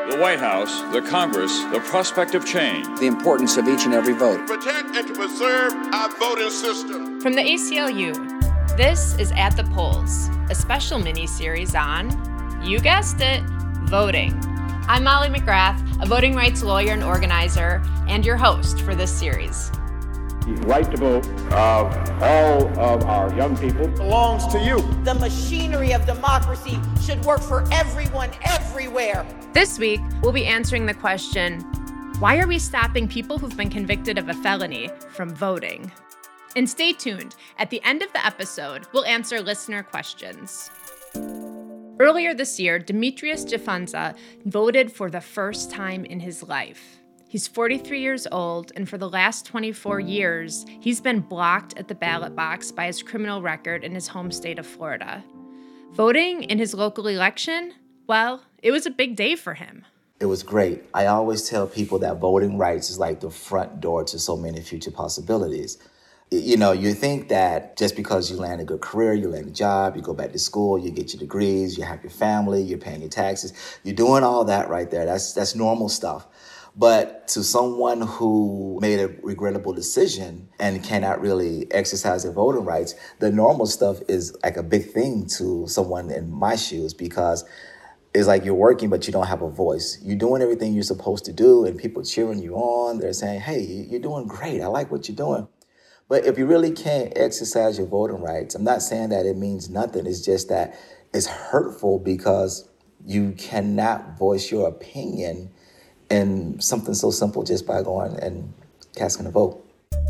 The White House, the Congress, the prospect of change. The importance of each and every vote. Protect and to preserve our voting system. From the ACLU, this is At the Polls, a special mini-series on, you guessed it, voting. I'm Molly McGrath, a voting rights lawyer and organizer, and your host for this series. The right to vote of all of our young people belongs to you. The machinery of democracy should work for everyone, everywhere. This week, we'll be answering the question, why are we stopping people who've been convicted of a felony from voting? And stay tuned. At the end of the episode, we'll answer listener questions. Earlier this year, Demetrius Jafunza voted for the first time in his life. He's 43 years old, and for the last 24 years, he's been blocked at the ballot box by his criminal record in his home state of Florida. Voting in his local election, well, it was a big day for him. It was great. I always tell people that voting rights is like the front door to so many future possibilities. You know, you think that just because you land a good career, you land a job, you go back to school, you get your degrees, you have your family, you're paying your taxes, you're doing all that right there. That's normal stuff. But to someone who made a regrettable decision and cannot really exercise their voting rights, the normal stuff is like a big thing to someone in my shoes, because it's like you're working, but you don't have a voice. You're doing everything you're supposed to do, and people cheering you on. They're saying, hey, you're doing great. I like what you're doing. But if you really can't exercise your voting rights, I'm not saying that it means nothing. It's just that it's hurtful because you cannot voice your opinion in something so simple just by going and casting a vote.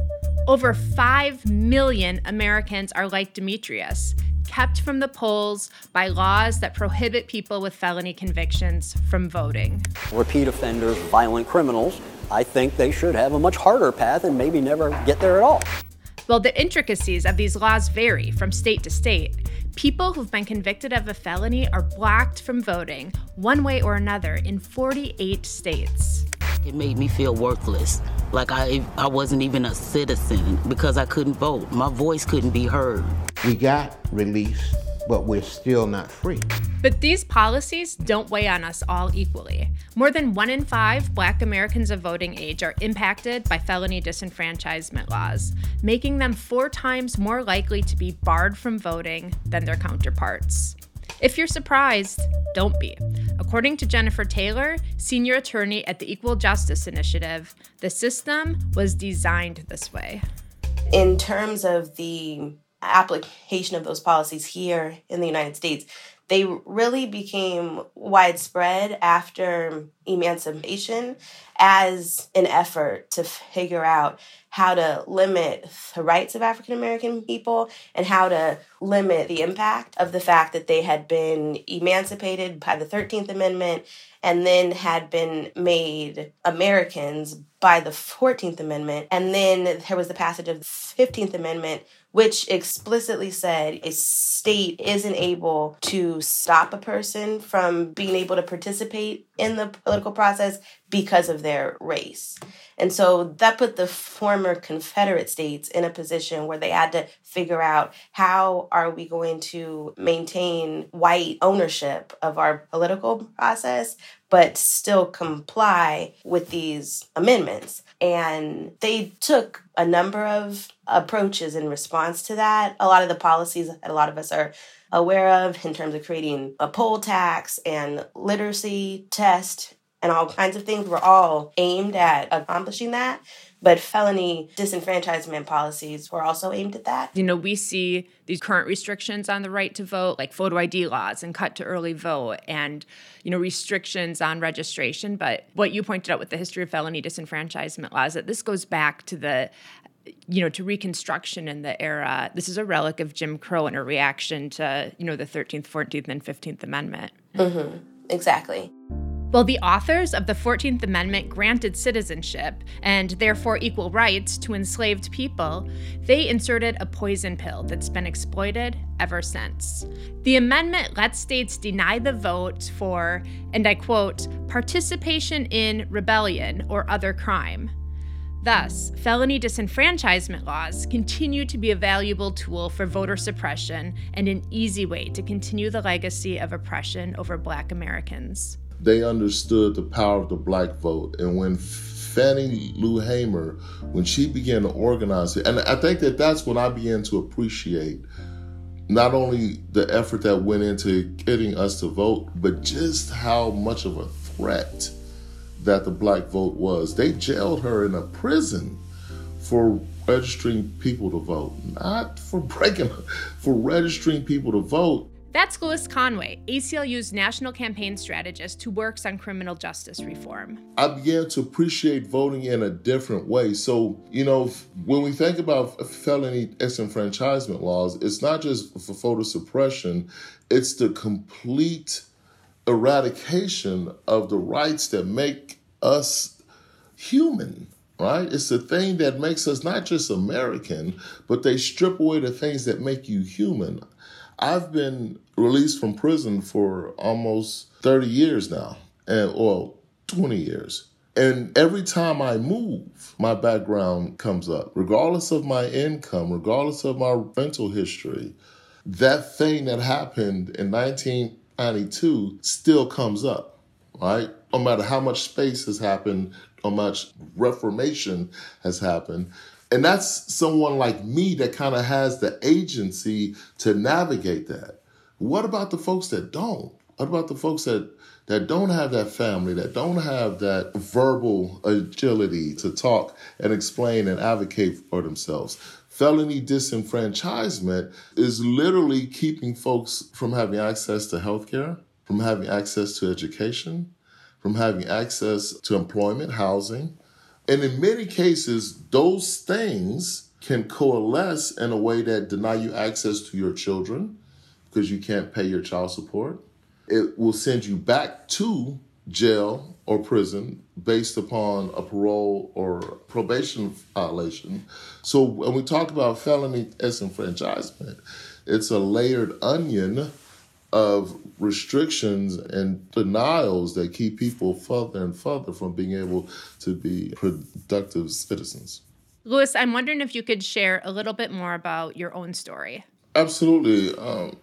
Over 5 million Americans are like Demetrius, kept from the polls by laws that prohibit people with felony convictions from voting. Repeat offenders, violent criminals, I think they should have a much harder path and maybe never get there at all. While the intricacies of these laws vary from state to state, people who've been convicted of a felony are blocked from voting one way or another in 48 states. It made me feel worthless, like I wasn't even a citizen because I couldn't vote. My voice couldn't be heard. We got released, but we're still not free. But these policies don't weigh on us all equally. More than 1 in 5 Black Americans of voting age are impacted by felony disenfranchisement laws, making them 4 times more likely to be barred from voting than their counterparts. If you're surprised, don't be. According to Jennifer Taylor, senior attorney at the Equal Justice Initiative, the system was designed this way. In terms of the application of those policies here in the United States, they really became widespread after emancipation as an effort to figure out how to limit the rights of African American people and how to limit the impact of the fact that they had been emancipated by the 13th Amendment and then had been made Americans by the 14th Amendment. And then there was the passage of the 15th Amendment, which explicitly said a state isn't able to stop a person from being able to participate in the political process because of their race. And so that put the former Confederate states in a position where they had to figure out, how are we going to maintain white ownership of our political process, but still comply with these amendments? And they took a number of approaches in response to that. A lot of the policies that a lot of us are aware of in terms of creating a poll tax and literacy test and all kinds of things were all aimed at accomplishing that. But felony disenfranchisement policies were also aimed at that. You know, we see these current restrictions on the right to vote, like photo ID laws and cut to early vote and, you know, restrictions on registration. But what you pointed out with the history of felony disenfranchisement laws, that this goes back to the, you know, to Reconstruction in the era. This is a relic of Jim Crow and a reaction to, you know, the 13th, 14th, and 15th Amendment. Mm-hmm. Exactly. Well, the authors of the 14th Amendment granted citizenship and therefore equal rights to enslaved people, they inserted a poison pill that's been exploited ever since. The amendment lets states deny the vote for, and I quote, participation in rebellion or other crime. Thus, felony disenfranchisement laws continue to be a valuable tool for voter suppression and an easy way to continue the legacy of oppression over Black Americans. they understood the power of the black vote. And when Fannie Lou Hamer, when she began to organize it, and I think that that's when I began to appreciate not only the effort that went into getting us to vote, but just how much of a threat that the black vote was. They jailed her in a prison for registering people to vote, not for for registering people to vote. That's Louis Conway, ACLU's national campaign strategist who works on criminal justice reform. I began to appreciate voting in a different way. So, when we think about felony disenfranchisement laws, it's not just for voter suppression, it's the complete eradication of the rights that make us human, right? It's the thing that makes us not just American, but they strip away the things that make you human. I've been released from prison for almost 30 years now, or 20 years. And every time I move, my background comes up. Regardless of my income, regardless of my rental history, that thing that happened in 1992 still comes up, right? No matter how much space has happened, how much reformation has happened. And that's someone like me that kind of has the agency to navigate that. What about the folks that don't? What about the folks that don't have that family, that don't have that verbal agility to talk and explain and advocate for themselves? Felony disenfranchisement is literally keeping folks from having access to healthcare, from having access to education, from having access to employment, housing. And in many cases, those things can coalesce in a way that deny you access to your children because you can't pay your child support. It will send you back to jail or prison based upon a parole or probation violation. So when we talk about felony disenfranchisement, it's a layered onion of restrictions and denials that keep people further and further from being able to be productive citizens. Louis, I'm wondering if you could share a little bit more about your own story. Absolutely.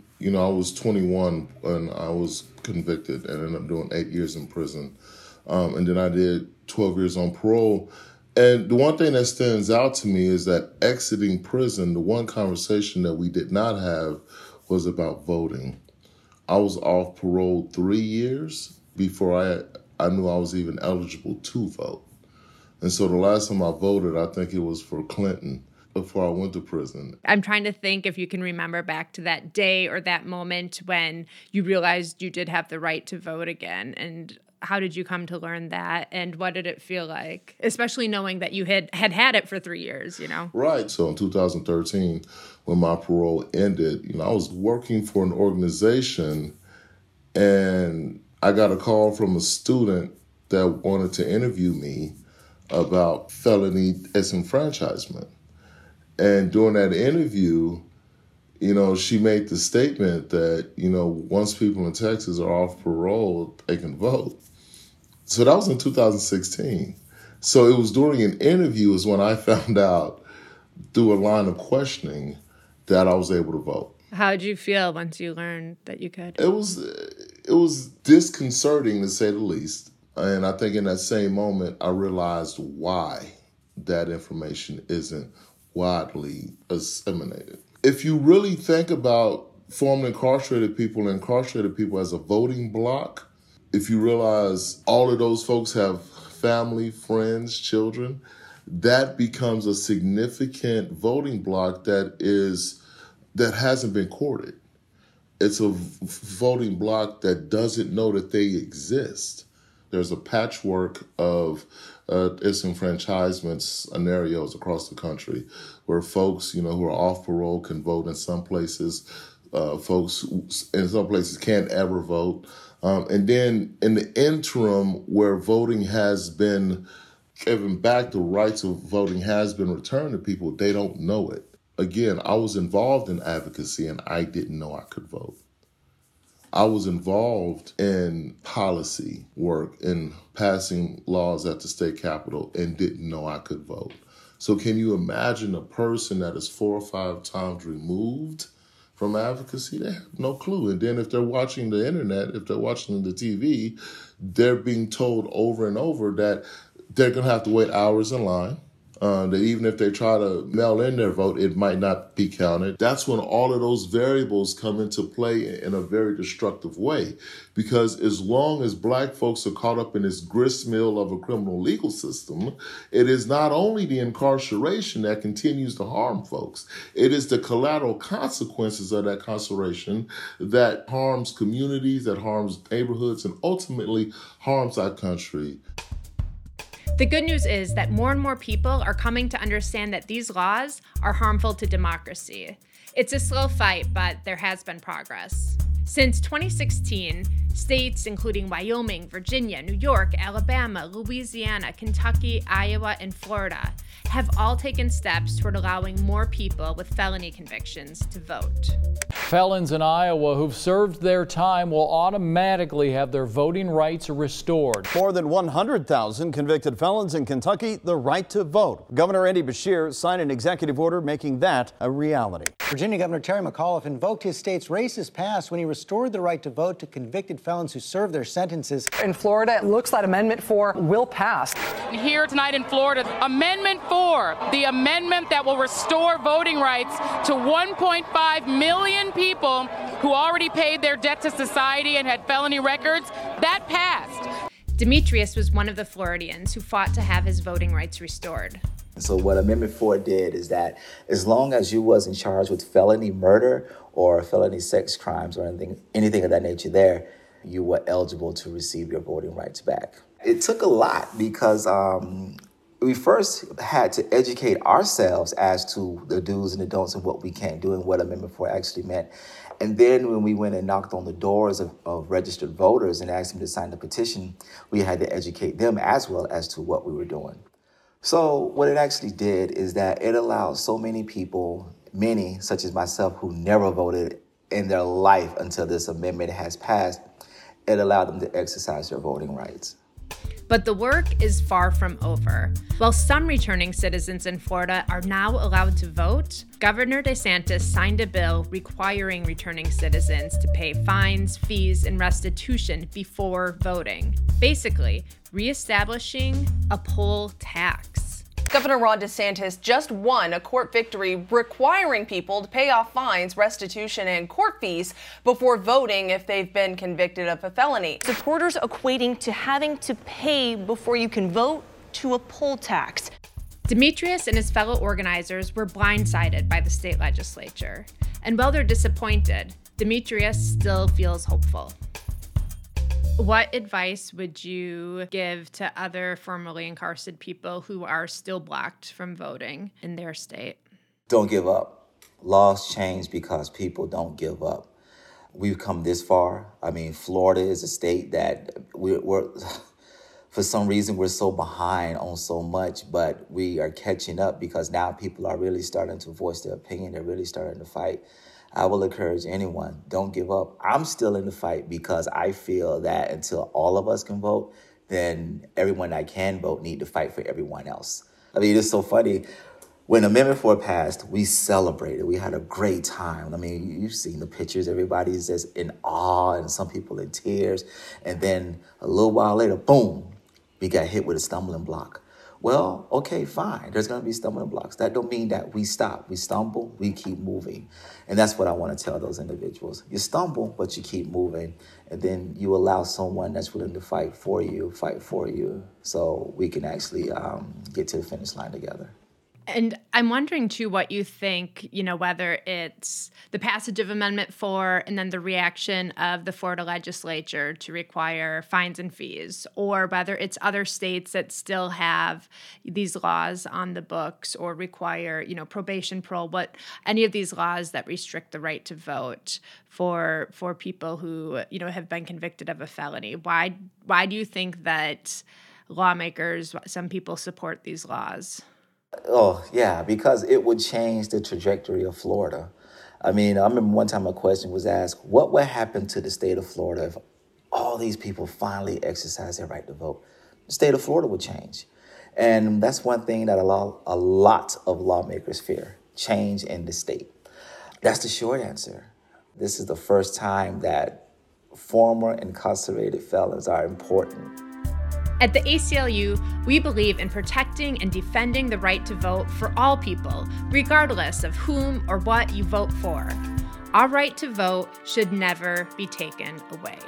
I was 21 when I was convicted and ended up doing 8 years in prison. And then I did 12 years on parole. And the one thing that stands out to me is that exiting prison, the one conversation that we did not have was about voting. I was off parole 3 years before I knew I was even eligible to vote. And so the last time I voted, I think it was for Clinton before I went to prison. I'm trying to think if you can remember back to that day or that moment when you realized you did have the right to vote again. And how did you come to learn that? And what did it feel like? Especially knowing that you had it for 3 years, Right. So in 2013, when my parole ended, I was working for an organization and I got a call from a student that wanted to interview me about felony disenfranchisement. And during that interview, she made the statement that, once people in Texas are off parole, they can vote. So that was in 2016. So it was during an interview is when I found out through a line of questioning that I was able to vote. How did you feel once you learned that you could? It was disconcerting, to say the least. And I think in that same moment, I realized why that information isn't widely disseminated. If you really think about formerly incarcerated people as a voting bloc, if you realize all of those folks have family, friends, children, that becomes a significant voting bloc that hasn't been courted. It's a voting bloc that doesn't know that they exist. There's a patchwork of disenfranchisement scenarios across the country where folks, who are off parole can vote in some places. Folks in some places can't ever vote. And then in the interim where voting has been given back, the rights of voting has been returned to people, they don't know it. Again, I was involved in advocacy and I didn't know I could vote. I was involved in policy work and passing laws at the state capitol and didn't know I could vote. So can you imagine a person that is 4 or 5 times removed from advocacy, they have no clue. And then if they're watching the internet, if they're watching the TV, they're being told over and over that they're going to have to wait hours in line. That even if they try to mail in their vote, it might not be counted. That's when all of those variables come into play in a very destructive way. Because as long as Black folks are caught up in this gristmill of a criminal legal system, it is not only the incarceration that continues to harm folks, it is the collateral consequences of that incarceration that harms communities, that harms neighborhoods, and ultimately harms our country. The good news is that more and more people are coming to understand that these laws are harmful to democracy. It's a slow fight, but there has been progress. Since 2016, states including Wyoming, Virginia, New York, Alabama, Louisiana, Kentucky, Iowa, and Florida have all taken steps toward allowing more people with felony convictions to vote. Felons in Iowa who've served their time will automatically have their voting rights restored. More than 100,000 convicted felons in Kentucky the right to vote. Governor Andy Beshear signed an executive order making that a reality. Virginia Governor Terry McAuliffe invoked his state's racist past when he restored the right to vote to convicted felons who served their sentences. In Florida, it looks like Amendment 4 will pass. Here tonight in Florida, Amendment 4, the amendment that will restore voting rights to 1.5 million people who already paid their debt to society and had felony records, that passed. Demetrius was one of the Floridians who fought to have his voting rights restored. So what Amendment 4 did is that as long as you wasn't charged with felony murder or felony sex crimes or anything of that nature there, you were eligible to receive your voting rights back. It took a lot because we first had to educate ourselves as to the do's and the don'ts and what we can't do and what Amendment 4 actually meant. And then when we went and knocked on the doors of registered voters and asked them to sign the petition, we had to educate them as well as to what we were doing. So what it actually did is that it allowed so many people, many such as myself, who never voted in their life until this amendment has passed, it allowed them to exercise their voting rights. But the work is far from over. While some returning citizens in Florida are now allowed to vote, Governor DeSantis signed a bill requiring returning citizens to pay fines, fees, and restitution before voting. Basically, reestablishing a poll tax. Governor Ron DeSantis just won a court victory requiring people to pay off fines, restitution, and court fees before voting if they've been convicted of a felony. Supporters equating to having to pay before you can vote to a poll tax. Demetrius and his fellow organizers were blindsided by the state legislature. And while they're disappointed, Demetrius still feels hopeful. What advice would you give to other formerly incarcerated people who are still blocked from voting in their state? Don't give up. Laws change because people don't give up. We've come this far. I mean, Florida is a state that we're for some reason, we're so behind on so much, but we are catching up because now people are really starting to voice their opinion. They're really starting to fight. I will encourage anyone, don't give up. I'm still in the fight because I feel that until all of us can vote, then everyone that can vote need to fight for everyone else. I mean, it's so funny. When Amendment 4 passed, we celebrated. We had a great time. I mean, you've seen the pictures. Everybody's just in awe and some people in tears. And then a little while later, boom, we got hit with a stumbling block. Well, okay, fine. There's going to be stumbling blocks. That don't mean that we stop. We stumble, we keep moving. And that's what I want to tell those individuals. You stumble, but you keep moving. And then you allow someone that's willing to fight for you, so we can actually get to the finish line together. And I'm wondering, too, what you think, whether it's the passage of Amendment 4 and then the reaction of the Florida legislature to require fines and fees, or whether it's other states that still have these laws on the books or require, probation, parole, any of these laws that restrict the right to vote for people who, have been convicted of a felony. Why do you think that lawmakers, some people support these laws? Oh, yeah, because it would change the trajectory of Florida. I mean, I remember one time a question was asked, what would happen to the state of Florida if all these people finally exercise their right to vote? The state of Florida would change. And that's one thing that a lot of lawmakers fear, change in the state. That's the short answer. This is the first time that former incarcerated felons are important. At the ACLU, we believe in protecting and defending the right to vote for all people, regardless of whom or what you vote for. Our right to vote should never be taken away.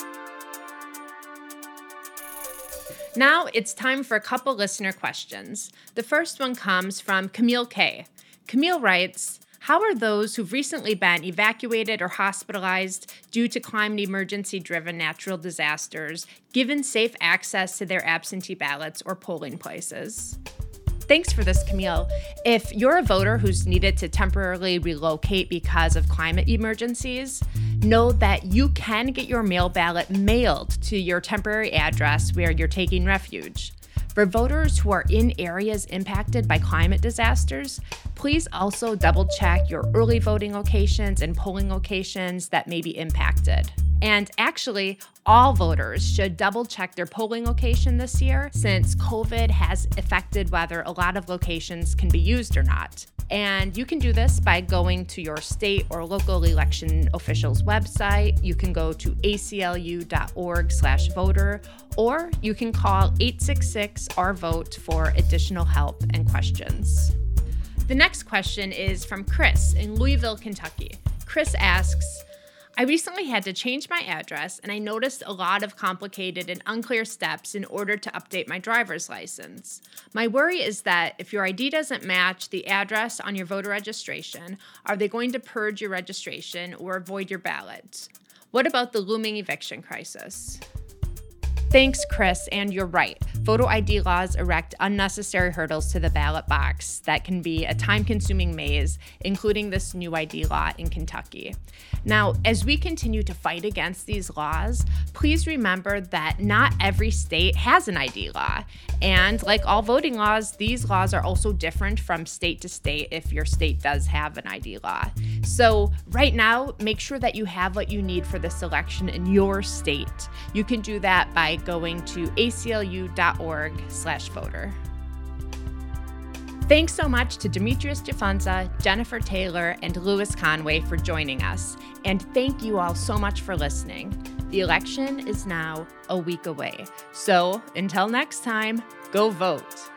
Now it's time for a couple listener questions. The first one comes from Camille K. Camille writes, how are those who've recently been evacuated or hospitalized due to climate emergency-driven natural disasters given safe access to their absentee ballots or polling places? Thanks for this, Camille. If you're a voter who's needed to temporarily relocate because of climate emergencies, know that you can get your mail ballot mailed to your temporary address where you're taking refuge. For voters who are in areas impacted by climate disasters, please also double-check your early voting locations and polling locations that may be impacted. And actually, all voters should double-check their polling location this year since COVID has affected whether a lot of locations can be used or not. And you can do this by going to your state or local election official's website. You can go to aclu.org/voter, or you can call 866-RVOTE for additional help and questions. The next question is from Chris in Louisville, Kentucky. Chris asks, I recently had to change my address, and I noticed a lot of complicated and unclear steps in order to update my driver's license. My worry is that if your ID doesn't match the address on your voter registration, are they going to purge your registration or void your ballot? What about the looming eviction crisis? Thanks, Chris, and you're right. Photo ID laws erect unnecessary hurdles to the ballot box that can be a time-consuming maze, including this new ID law in Kentucky. Now, as we continue to fight against these laws, please remember that not every state has an ID law. And like all voting laws, these laws are also different from state to state if your state does have an ID law. So right now, make sure that you have what you need for this election in your state. You can do that by going to aclu.org/voter. Thanks so much to Demetrius Jafunza, Jennifer Taylor, and Louis Conway for joining us. And thank you all so much for listening. The election is now a week away. So until next time, go vote.